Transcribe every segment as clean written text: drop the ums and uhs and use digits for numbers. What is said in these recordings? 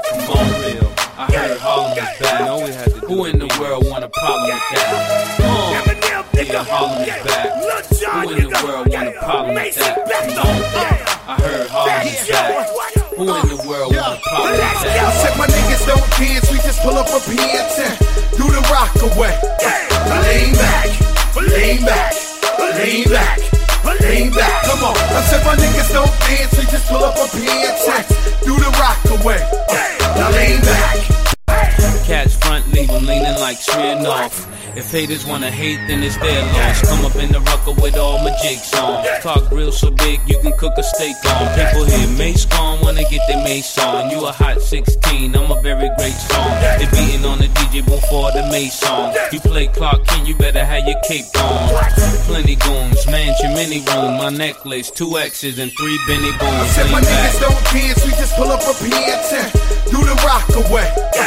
Come on, real. I heard Harlem is back. Know we had to. Who in the world want a problem with that? Come on. Yeah, Harlem is back. Who in the world want a problem with that? Come on. I heard Harlem is back. Who in the world want a problem with that? I said my niggas don't dance, we just pull up a pants and do the rock away. Lean back, lean back, lean back, lean back. Come on. I said my niggas don't dance, we just pull up a pants and do the rock away. Lean back. Catch front, leave them leaning like Smirnoff. If haters wanna hate, then it's their loss. Come up in the rucker with all my jigs on. Talk real so big, you can cook a steak on. People hear Mace gone, wanna get their Mace on. You a hot 16, I'm a very great song. They beating on the DJ before the Mace song. You play Clark Kent, you better have your cape on. Plenty goons, mansion, mini room. My necklace, 2 X's and 3 Benny Booms. I said my niggas don't dance, we just pull up a pants and do the rock away.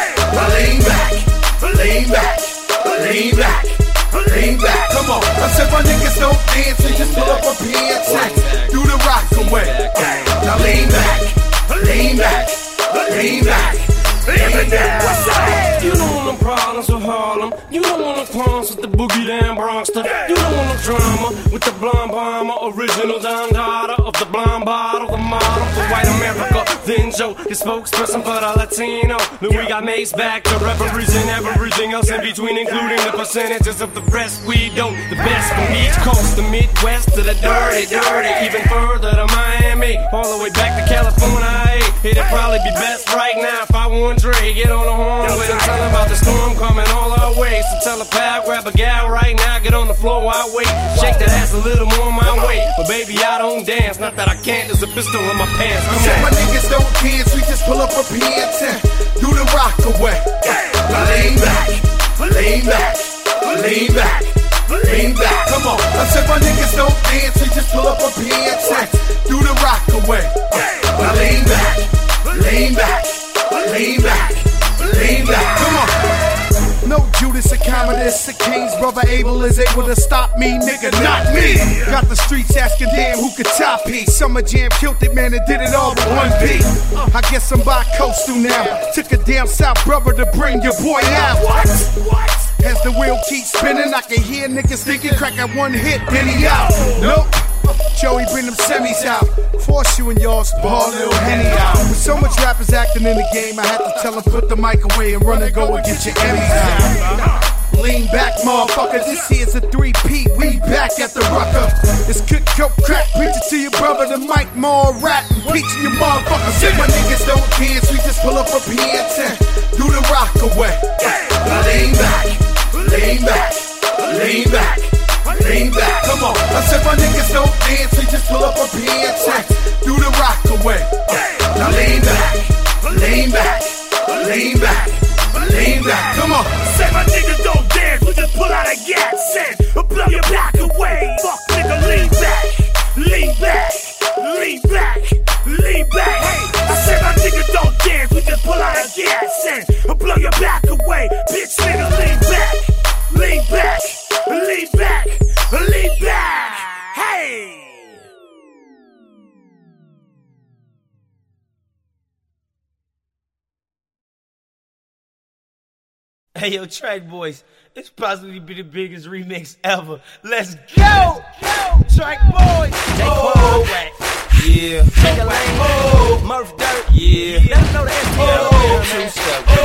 Lean back, lean back, lean back, lean back. Come on. I said my niggas don't dance, we just pull up a pants and do the rock away. Now lean back, lean back, lean back, lean back. What's up? You don't want no problems with Harlem. You don't want no problems with the boogie down Bronxter. You don't want no drama with the blonde bomber, original Don Dada of the blonde bottle, the model for white America. Then Joe, your spokesperson for the Latino. Then we got Mace back to represent everything else in between, including the percentages of the rest we don't. The best from East Coast, the Midwest to the dirty, even further to Miami, all the way back to California. It'd probably be best right now if I want Dre, get on the horn with him, tell him about the storm coming all our way. So tell a pal, grab a gal right now, get on the floor while I wait. Shake that ass a little more my way, but baby I don't dance. Not that I can't, there's a pistol in my pants. Come on. My niggas don't dance, we just pull up a pants and do the rock away. Lean back, lean back, lean back, lean back. Come on. I said my niggas don't dance, we just pull up a pants and do the rock away. Lean back, lean back, lean back, lean back. Come on. No Judas or Commodus, the King's brother Abel is able to stop me, nigga, not me. Got the streets asking damn who could top me. Summer Jam killed it, man, and did it all with one beat. I guess I'm bi-coastal now. Took a down south brother to bring your boy out. What? As the wheel keeps spinning, I can hear niggas thinking crack at one hit, then he out. Nope. Joey, bring them semis out. Force you and y'all's ball, little Henny out. With so much rappers acting in the game, I had to tell them put the mic away and run and go and get your Emmys out. Lean back, motherfucker, this here's a 3-P. We back at the rucker. It's good coke crack, preach it to your brother. The mic more rap and preaching your motherfucker. Said my niggas don't dance, we just pull up a pants and do the rock away. Lean back, lean back, lean back, lean back. Come on. I said my niggas don't dance, we just pull up a pants and do the rock away. Now lean back, lean back, lean back, lean back. Come on. Say my niggas don't dance, we just pull out a gas and blow your back away. Fuck nigga, lean back, lean back, lean back, lean back. Hey, I said my niggas don't dance, we just pull out a gas and blow your back away. Bitch nigga, lean back, lean back, lean back, lean back. Hey. Hey yo, Track Boys, it's possibly be the biggest remix ever. Let's go! Track Boys! Oh, yeah. Take a lane, Murph Dirt, yeah. let them know the STL. Two-step.